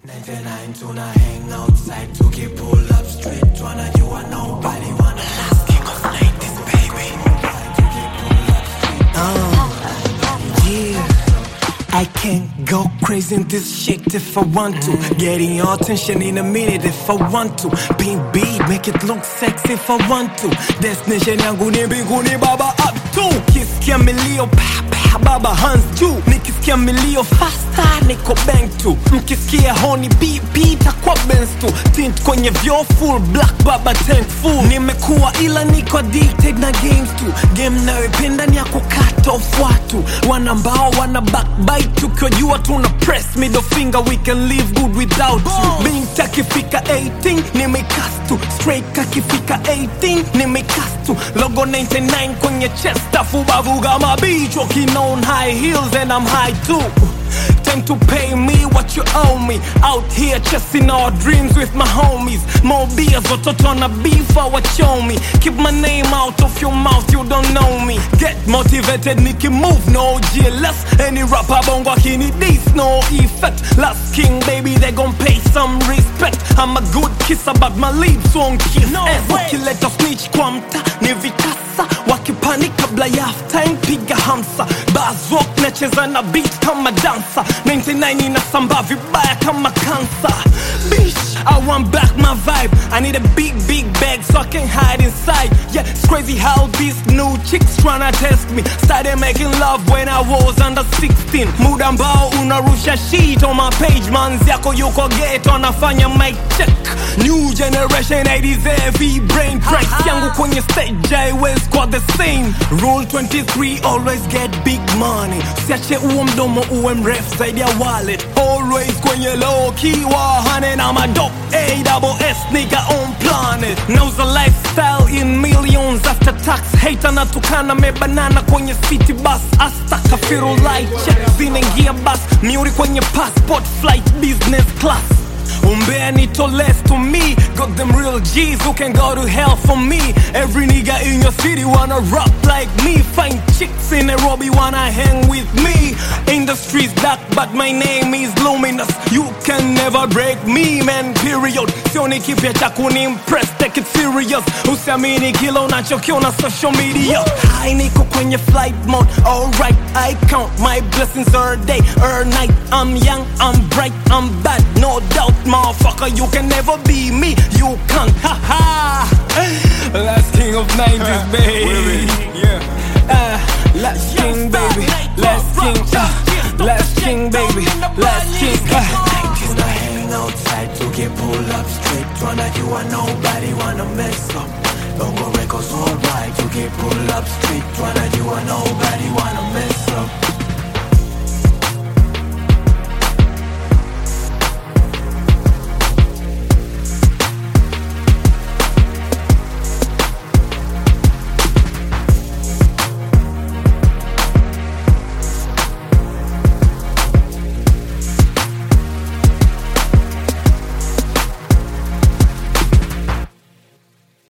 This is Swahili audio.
99 tuna hang outside to get pull up straight. Tryna you are nobody wanna last king of 90s baby. Yeah. I can go crazy in this shit if I want to. Getting your attention in a minute if I want to. Being beat, make it look sexy if I want to. Destination yangu ni mbinguni baba up to. Kisikia milio pa pa baba hands juu. Nikisikia milio faster niko bang tu. Mkisikia honi beep takwa Benz tu. Tint kwenye vyo full black baba tank full. Nimekuwa ila niko addicted na games tu. Game nayoipenda ni ya kukata off watu. Wanambao wana backbite tukijua tuna press middle finger, we can live good without you. Being takifika 18 nimekastu. Straight kakifika 18 nimekastu. Logo 99 kwenye chest afu bavuga mabeach. Walking on high heels and I'm high too. Time to pay me what you owe me. Out here chasing our dreams with my homies. More beers, watoto na beef, show me. Keep my name out of your mouth, you don't know me. Get motivated, Nicky move, no GLS. Any rapper bongo kini this, no effect. Last king, baby, they gon' pay some respect. I'm a good kisser, but my lips won't kiss. No wakileta snitch kwa mta, ni vitasa. Wakipani kabla ya halftime, piga hamsa. Bazwok nacheza na beat kama dancer. 99 inasamba vibaya kama cancer. Bitch, I want back my vibe. I need a big bag so I can hide inside. Yeah, it's crazy how these new chicks tryna test me. Started making love when I was under 16. Muda ambao unarusha shit on my page. Manzi yako yuko ghetto anafanya mic check. New generation 80s heavy brain tracks. Yangu kwenye stage always got the same. Rule 23, always get big money. Siache uo mdomo uwe mrefu zaidi ya wallet. Always kwenye low key wahane na madop AWS nigga on planet. Knows the lifestyle in millions after tax. Hater na tukana mebanana kwenye city bus. Asta kafiru light check zinengia bus. Miuri kwenye passport flight business class. Umbea nito less to me. Got them real G's who can go to hell for me. Every nigga in your city wanna rap like me. Find chicks in Nairobi wanna hang with me. Industry's dark but my name is luminous. You can never break me man, period. Sioni kipya cha kunimpress, take it serious. Usiamini kila unachokiona social media. High niko kwenye flight mode, alright. I count my blessings every day, every night. I'm young, I'm bright, I'm bad, no doubt. Motherfucker, you can never be me. You can't, ha. Last king of 90s, baby. Yeah. Last king, baby. Last king, last king, baby. Last king. Tuna hang outside to get pull up straight. Tryna you are nobody wanna mess up. Bongo records alright to get pull up straight. Tryna you are nobody wanna mess up.